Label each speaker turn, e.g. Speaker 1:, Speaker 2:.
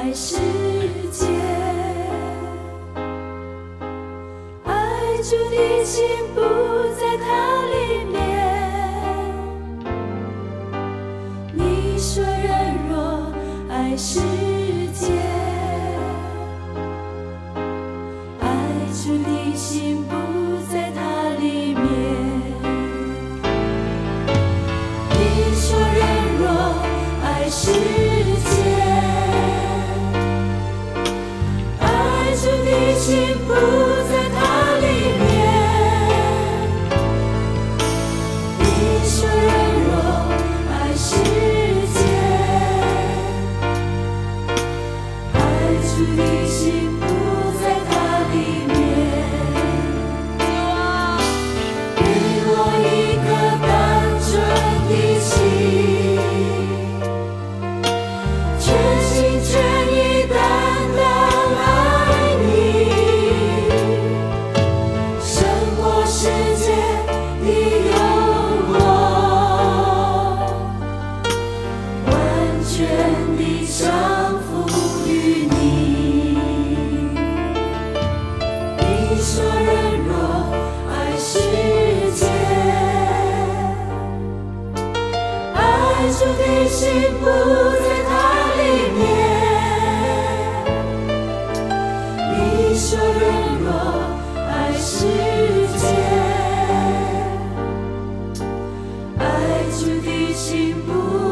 Speaker 1: 爱世界，爱主的心不在它里面。你说人若爱世界，爱主的心不在它里面。你说人若爱世界，爱主的心不在它里面。你说人若爱世界，爱主的心不在它里面。给我一颗单纯的心，全心全意单单爱你，胜过世界的诱惑，完全地降服于你。你说人若爱世界，爱主的心不在它里面。你说人若爱世界，爱主的心不